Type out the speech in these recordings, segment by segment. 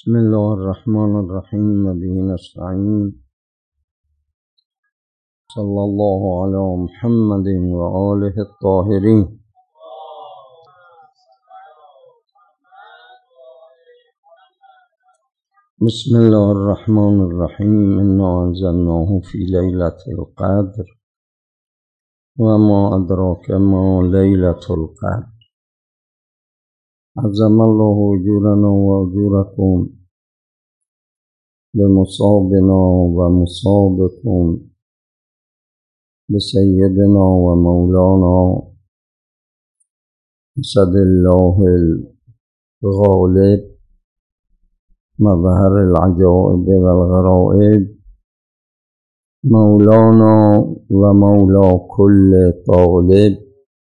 بسم الله الرحمن الرحیم و به نستعین. صلی الله علی محمد و آله الطاهرین. بسم الله الرحمن الرحیم. انا انزلناه فی لیلة القدر و ما ادراک ما لیلة القدر. عظم الله اجورنا و اجورکم بمصابنا و مصابکم بسیدنا و مولانا اسد الله الغالب مظهر العجائب و الغرائب مولانا و مولا کل طالب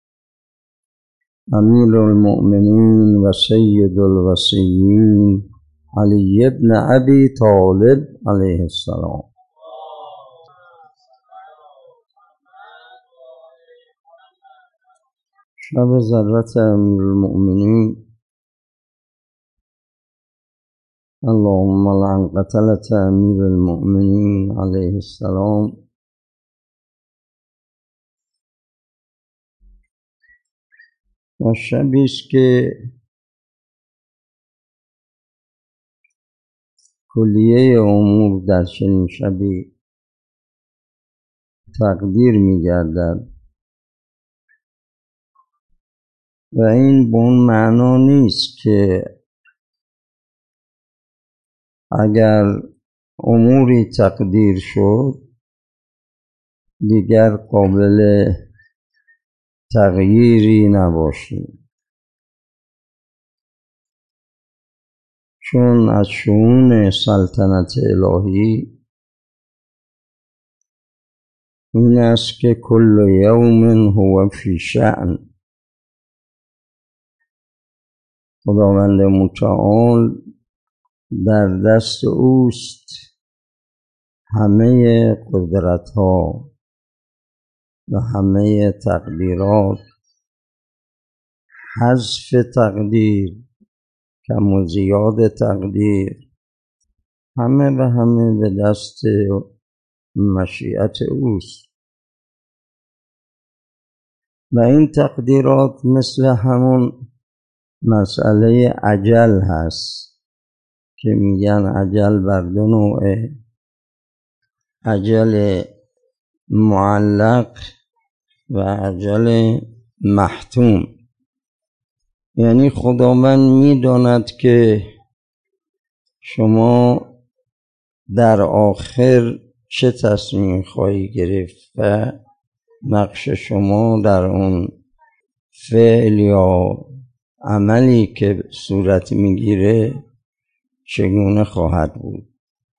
امیر المؤمنین و سید الوصیین علی بن ابی طالب علیه السلام. شب ذرت امیر المؤمنین. اللهم لعن قتلة امیر المؤمنین علیه السلام. و شبیست که کلیه امور در چنین شبی تقدیر می‌گردد و این به اون معنا نیست که اگر اموری تقدیر شد دیگر قابل تغییری نباشه، چون از شؤون سلطنت الهی این است که کل یوم هو فی شأن. خداوند متعال در دست اوست همه قدرت ها و همه تقدیرات، حذف تقدیر، کم و زیاد تقدیر، همه و همه به دست مشیت اوست. و این تقدیرات مثل همون مسئله اجل هست که میگن اجل بر دو نوعه: اجل معلق و اجل محتوم. یعنی خداوند میداند که شما در آخر چه تصمیم خواهی گرفت و نقش شما در اون فعل یا عملی که صورت میگیره چگونه خواهد بود.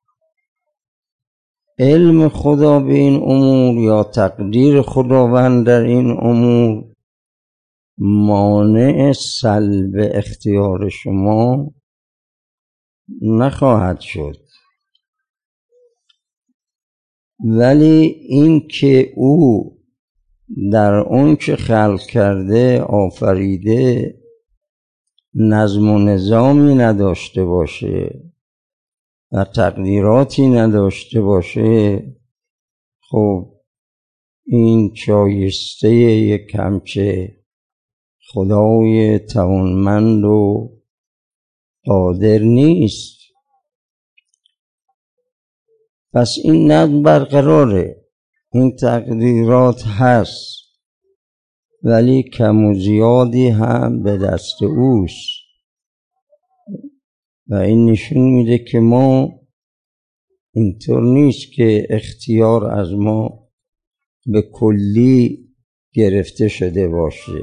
علم خدا به این امور یا تقدیر خداوند در این امور مانع سلب اختیار شما نخواهد شد، ولی این که او در اون که خلق کرده آفریده نظم و نظامی نداشته باشه و تقدیراتی نداشته باشه، خب این شایسته یک همچه خدای توانمند و قادر نیست. پس این نظم برقراره، این تقدیرات هست، ولی کم و زیادی هم به دست اوست. و این نشون میده که ما اینطور نیست که اختیار از ما به کلی گرفته شده باشه.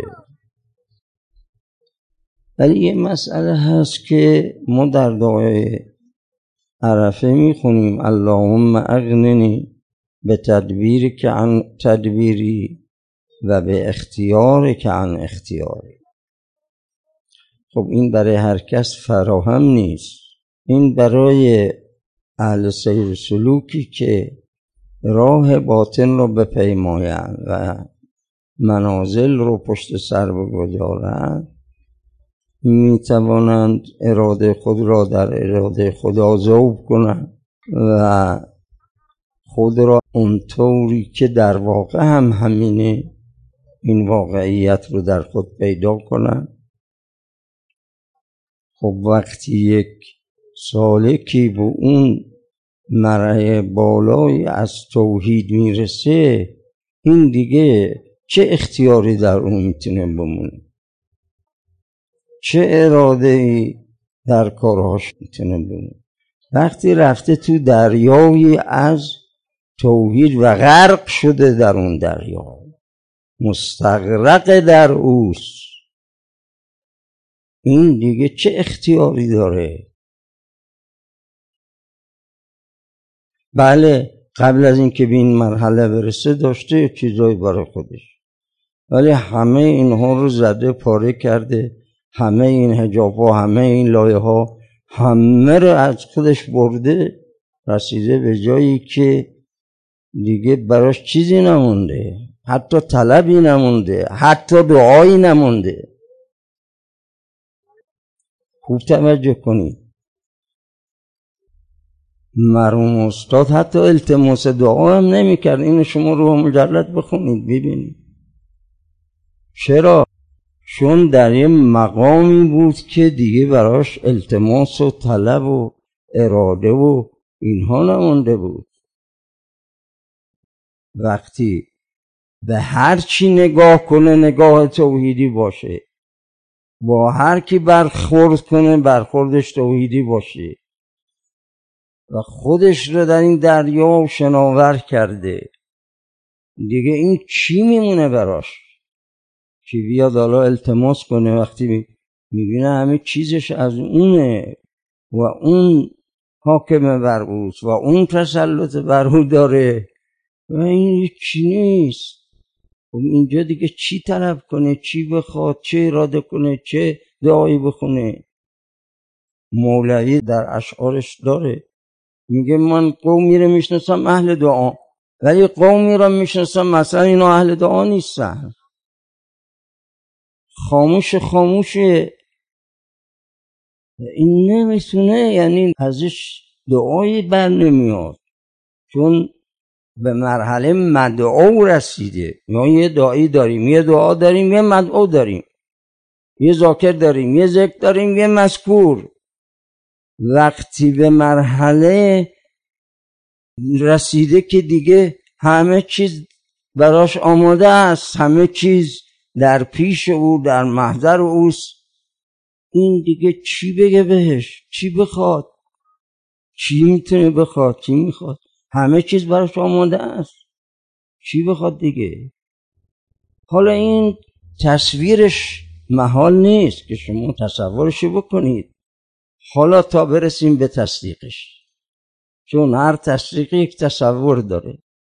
ولی یه مسئله هست که ما در دعای عرفه میخونیم: اللهم اغننی به تدبیری که عن تدبیری و به اختیاری که عن اختیاری. خب این برای هر کس فراهم نیست. این برای اهل سیر سلوکی که راه باطن رو بپیمایند و منازل رو پشت سر بگذارند می توانند اراده خود را در اراده خدا ذوب کنند و خود را اونطوری که در واقع هم همینه این واقعیت رو در خود پیدا کنند. خب وقتی یک سالکی به اون مرحله بالای از توحید میرسه، این دیگه چه اختیاری در اون میتونه بمونه، چه اراده‌ای در کارهاش میتونه بمونه. وقتی رفته تو دریایی از توحید و غرق شده در اون دریا، مستغرق در اوست، این دیگه چه اختیاری داره؟ بله قبل از اینکه به این مرحله برسه داشته چیزایی برای خودش، ولی همه اینها رو زده پاره کرده، همه این حجاب‌ها، همه این لایه‌ها، همه رو از خودش برده، رسیده به جایی که دیگه براش چیزی نمونده، حتی طلبی نمونده، حتی دعایی نمونده. خوب توجه کنید، مرحوم استاد حتی التماس دعا هم نمی کرد. اینو شما رو مجلد بخونید ببینید. چرا؟ چون در یه مقامی بود که دیگه براش التماس و طلب و اراده و اینها نمونده بود. وقتی به هر چی نگاه کنه نگاه توحیدی باشه، با هر کی برخورد کنه برخوردش توحیدی باشه و خودش رو در این دریا شناور کرده، دیگه این چی میمونه براش که بیاد حالا التماس کنه وقتی میبینه همه چیزش از اونه و اون حاکم بر اوست و اون تسلط بر او داره و این چی نیست. اینجا دیگه چی طلب کنه، چی بخواد، چه اراده کنه، چه دعایی بخونه؟ مولوی در اشعارش داره، میگه من قومی رو میشناسم اهل دعا، ولی قومی رو میشناسم مثلا اینا اهل دعا نیستن، خاموشه. این نمیتونه، یعنی ازش دعایی بر نمیاد، چون به مرحله مدعو رسیده. یا یه دعایی داریم، یه دعا داریم، یه مدعو داریم، یه ذاکر داریم، یه ذکر داریم، یه مذکور. وقتی به مرحله رسیده که دیگه همه چیز براش آماده است، همه چیز در پیش او، در محضر اوست، این دیگه چی بگه بهش؟ چی بخواد؟ چی میتونه بخواد؟ چی میخواد؟ همه چیز براش آماده است، چی بخواد دیگه؟ حالا این تصویرش محال نیست که شما تصورش بکنید، حالا تا برسیم به تصدیقش، چون هر تصدیقی یک تصور داره.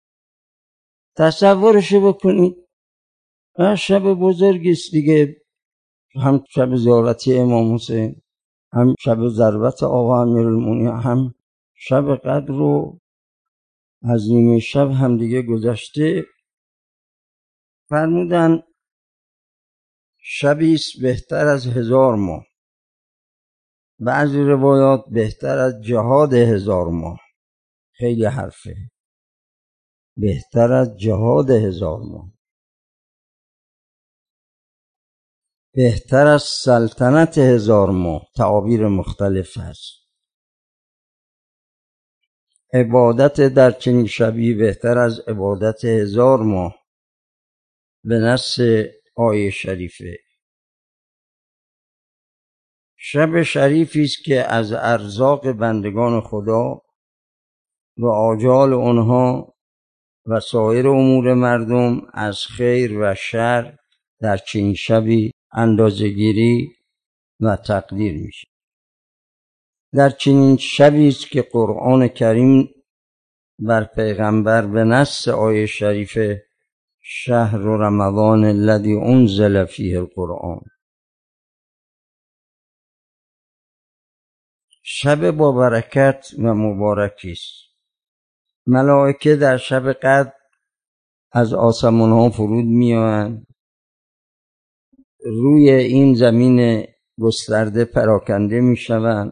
تصورش بکنید شب بزرگی است دیگه، هم شب زیارتی امام حسین، هم شب ضربت آقا امیرالمومنین، هم شب قدر و از نیمه شب هم دیگه گذشته. فرمودن شبی است بهتر از 1000 ماه، بعضی روایات بهتر از جهاد 1000 ماه. خیلی حرفه، بهتر از جهاد 1000 ماه، بهتر از سلطنت 1000 ماه. تعابیر مختلف هست. عبادت در چنین شبی بهتر از عبادت 1000 ماه به نص آیه شریفه. شب شریفی است که از ارزاق بندگان خدا و آجال آنها و سایر امور مردم از خیر و شر در چنین شبی اندازه‌گیری و تقدیر میشه. در چنین شبی است که قرآن کریم بر پیغمبر به نص آیه شریفه شهر رمضان الذی انزل فیه القرآن، شب با برکت و مبارکی است. ملائکه در شب قدر از آسمان ها فرود میآیند، روی این زمین گسترده پراکنده می شوند.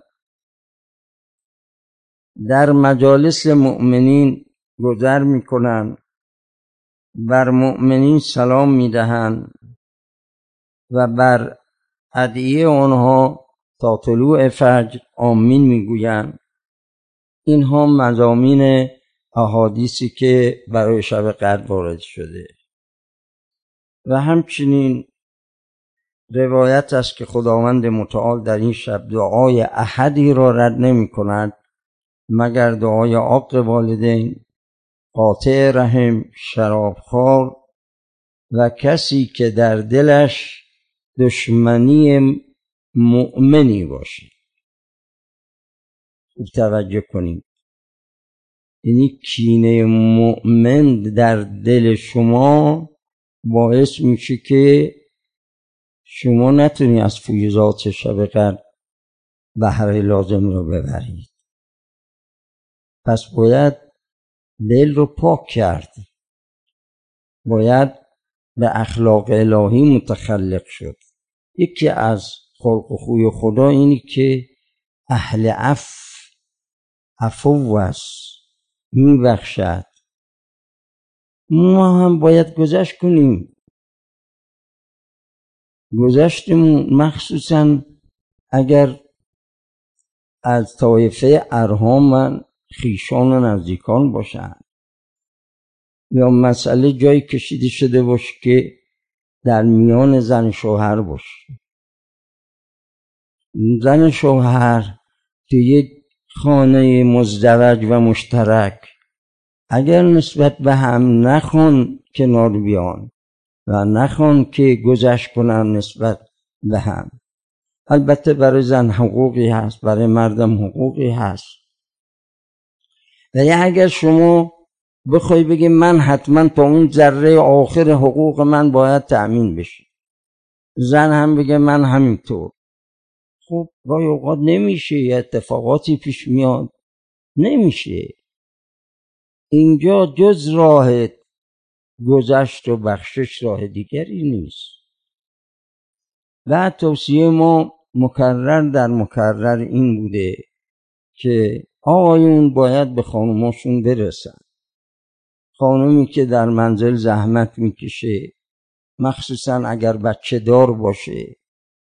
در مجالس مؤمنین گذر می کنند، بر مؤمنین سلام می دهند و بر ادعیه آنها تا طلوع فجر آمین می گویند. اینها مضامین احادیثی که برای شب قدر وارد شده. و همچنین روایت است که خداوند متعال در این شب دعای احدی را رد نمی کند مگر دعای عاق والدین، قاطع رحم، شرابخوار و کسی که در دلش دشمنی مؤمنی باشه. خوب توجه کنید، یعنی کینه مؤمن در دل شما باعث میشه که شما نتونی از فیوزات شب قدر بهره لازم رو ببرید. پس باید دل رو پاک کرد، باید به اخلاق الهی متخلق شد. یکی از خلق و خوی خدا اینی که اهل عفو است، میبخشد. ما هم باید گذشت کنیم، گذشتمون مخصوصا اگر از طایفه ارحام خویشان و نزدیکان باشن یا مسئله جایی کشیده شده باشه که در میان زن شوهر باشه. زن شوهر تو یک خانه مزدوج و مشترک اگر نسبت به هم نخوان کنار بیان و نخوان که گذشت کنن نسبت به هم، البته برای زن حقوقی هست، برای مردم حقوقی هست، ولی اگر شما بخوای بگی من حتما تا اون ذره آخر حقوق من باید تأمین بشه، زن هم بگه من همینطور، خب گاهی اوقات نمیشه، یه اتفاقاتی پیش میاد، نمیشه. اینجا جز راه گذشت و بخشش راه دیگری نیست. و توصیه ما مکرر در مکرر این بوده که آقایون باید به خانوماشون برسن. خانومی که در منزل زحمت میکشه، مخصوصا اگر بچه دار باشه،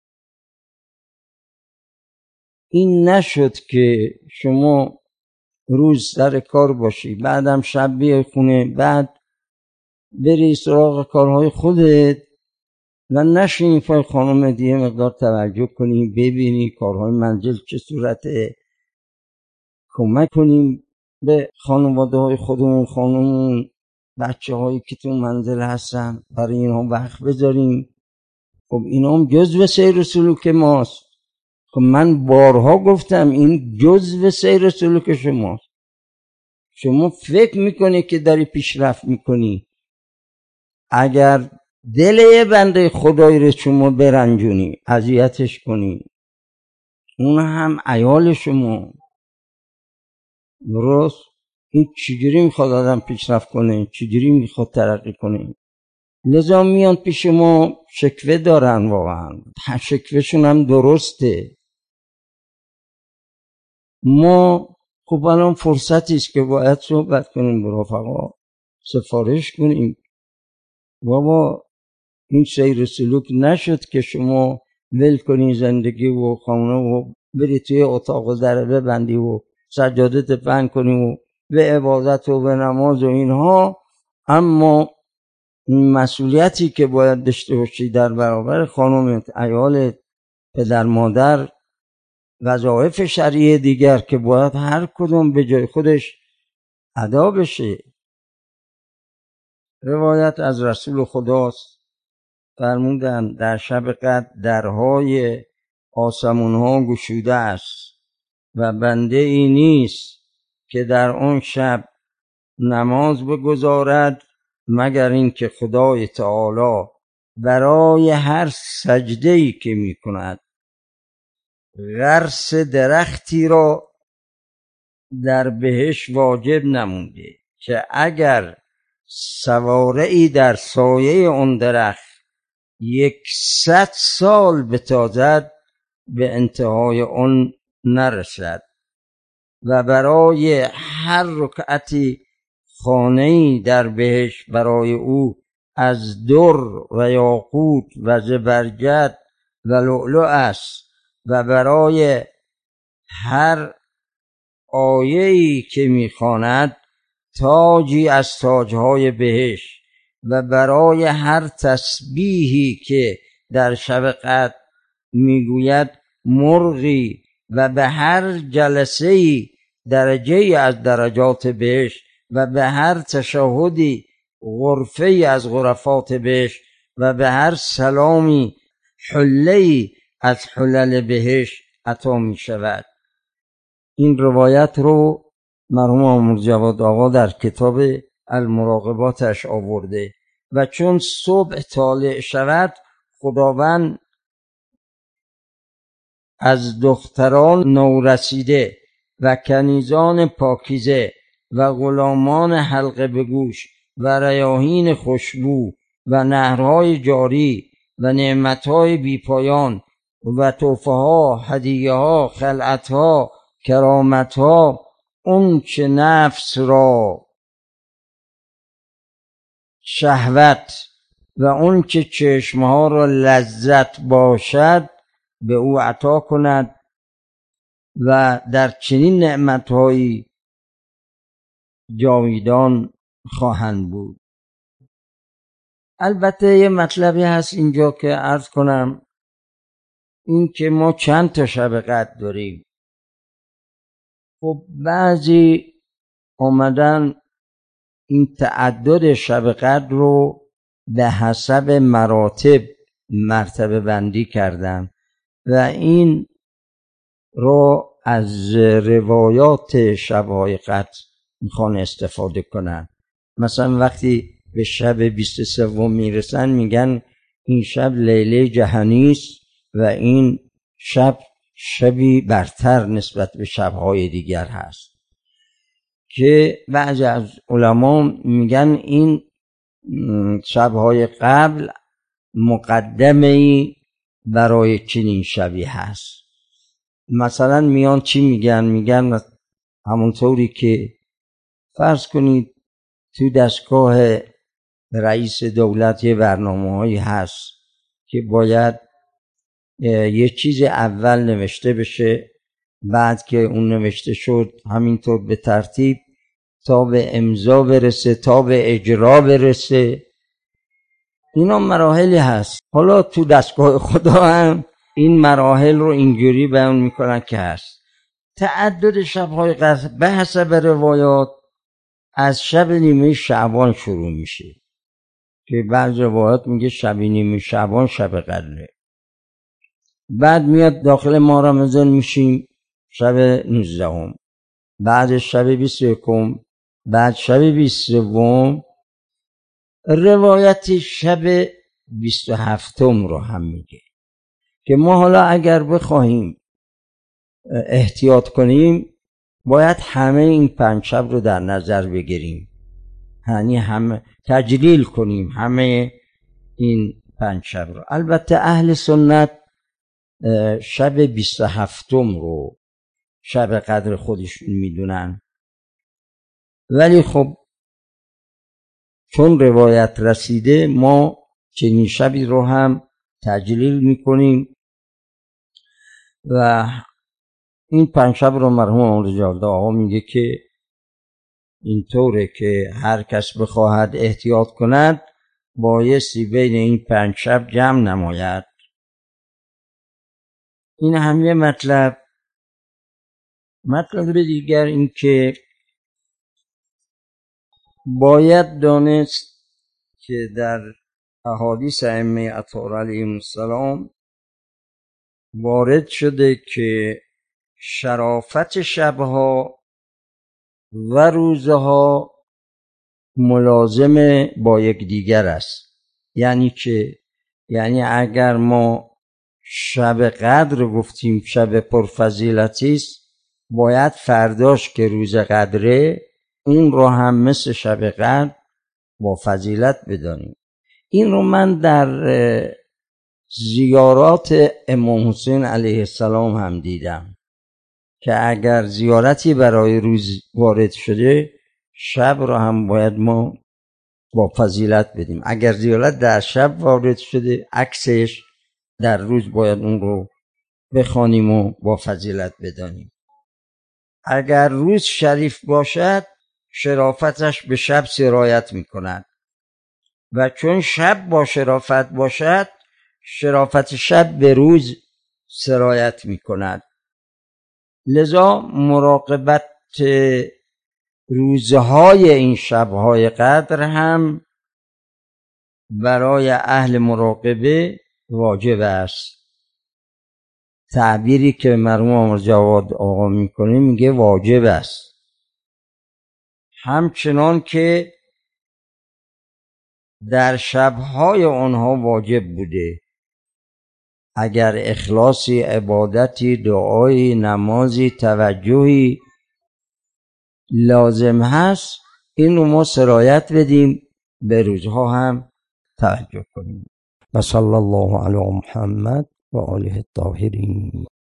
این نشد که شما روز سر کار باشی بعدم شب بیای خونه، بعد بری سراغ کارهای خودت و نشینی پای خانم دیگه مقدار توجه کنی، ببینی کارهای منزل چه صورته، کمک کنیم به خانواده های خودمون، خانمون، بچه هایی که تو منزل هستن، برای اینها وقت بذاریم. خب اینا هم جزو سیر و سلوک ماست. خب من بارها گفتم این جزو سیر و سلوک شماست. شما فکر میکنی که داری پیشرفت میکنی، اگر دل یه بنده خدایی رو شما برنجونی، اذیتش کنی، اون هم عیال شما، درست؟ این چجوری میخواد آدم پیشرفت کنه، چجوری میخواد ترقی کنه؟ لذا میان پیش ما شکوه دارن، واقعا شکوهشون هم درسته. ما خب الان فرصتی است که باید صحبت کنیم با رفقا، سفارش کنیم بابا این سیر سلوک نشد که شما ول کنی زندگی و خانه و بری توی اتاق در ببندی و سجادت پهن کنی و به عبادت و به نماز و اینها، اما مسئولیتی که باید داشته باشی در برابر خانومت، عیالت، پدر مادر، وظایف شرعی دیگر که باید هر کدوم به جای خودش ادا بشه. روایت از رسول خداست، فرمودند در شب قدر درهای آسمونها گشوده است و بنده ای نیست که در آن شب نماز بگزارد مگر اینکه خدای تعالی برای هر سجده‌ای که می کند غرس درختی را در بهش واجب نموده که اگر سواره‌ای در سایه اون درخت 100 سال بتازد به انتهای اون نرسد و برای هر رکعتی خانه‌ای در بهشت برای او از در و یاقوت و زبرجد و لؤلؤ است و برای هر آیه‌ای که می‌خواند تاجی از تاج‌های بهشت و برای هر تسبیحی که در شب قدر میگوید مرغی و به هر جلسه‌ای درجه‌ای از درجات بهشت و به هر تشهدی غرفه‌ای از غرفات بهشت و به هر سلامی حله‌ای از حلل بهشت عطا می شود. این روایت رو مرحوم آموز جواد آقا در کتاب المراقباتش آورده و چون صبح طالع شود خداوند از دختران نورسیده و کنیزان پاکیزه و غلامان حلقه به گوش و ریاحین خوشبو و نهرهای جاری و نعمتهای بیپایان و تحفه ها، هدیه ها، خلعت ها، کرامت ها، اون چه نفس را شهوت و اون چه چشمها را لذت باشد به او عطا کند و در چنین نعمتهایی جاویدان خواهند بود. البته یه مطلبی هست اینجا که عرض کنم، این که ما چند تا شب قدر داریم. خب بعضی آمدن این تعدد شب قدر رو به حسب مراتب مرتبه بندی کردن و این رو از روایات شب‌های قدر میخوان استفاده کنن. مثلا وقتی به شب 23 میرسن میگن این شب لیله جهانی است و این شب شبی برتر نسبت به شب‌های دیگر هست، که بعضی از علما میگن این شب‌های قبل مقدمه‌ای برای چنین شبی هست. مثلا میان چی میگن همونطوری که فرض کنید تو دستگاه رئیس دولت یه برنامه‌هایی هست که باید یه چیز اول نوشته بشه، بعد که اون نوشته شد همینطور به ترتیب تا به امضا برسه تا به اجرا برسه. اینا مراحلی هست. حالا تو دستگاه خدا هم این مراحل رو اینجوری بیان میکنن که هست. تعدد شب‌های قدر به حسب روایات از شب نیمه شعبان شروع میشه که بعض روایات میگه شب نیمه شعبان شب قدره، بعد میاد داخل ماه رمضان میشیم شب 19، بعد شب 21، بعد شب 23، روایت شب 27 رو هم میگه که ما حالا اگر بخواهیم احتیاط کنیم باید همه این 5 شب رو در نظر بگیریم، یعنی همه تجلیل کنیم همه این 5 شب رو. البته اهل سنت شب 27 رو شب قدر خودشون میدونن، ولی خب چون روایت رسیده ما چنین شبی رو هم تجلیل میکنیم و این 5 شب رو مرحوم آموز جواد آقا میگه که اینطوره که هر کس بخواهد احتیاط کند بایستی بین این 5 شب جمع نماید. این هم یه مطلب دیگر این که باید دانست که در احادیث ائمه اطهار علیهم السلام وارد شده که شرافت شبها و روزها ملازم با یکدیگر است. یعنی که یعنی اگر ما شب قدر گفتیم شب پرفضیلتی است، باید فرداش که روز قدره اون رو هم مثل شب قدر با فضیلت بدانیم. این رو من در زیارات امام حسین علیه السلام هم دیدم که اگر زیارتی برای روز وارد شده، شب را هم باید ما با فضیلت بدیم. اگر زیارت در شب وارد شده، عکسش در روز باید اون رو بخوانیم و با فضیلت بدانیم. اگر روز شریف باشد، شرافتش به شب سرایت می کند و چون شب با شرافت باشد، شرافت شب به روز سرایت می کند. لذا مراقبت روزهای این شبهای قدر هم برای اهل مراقبه واجب است. تعبیری که مرحوم آمر جواد آقا میکنه، میگه واجب است. همچنان که در شبهای آنها واجب بوده. اگر اخلاصی، عبادتی، دعایی، نمازی، توجهی لازم هست، اینو ما سرایت بدیم، به روزها هم توجه کنیم. و صلی الله علی محمد و آله الطاهرین.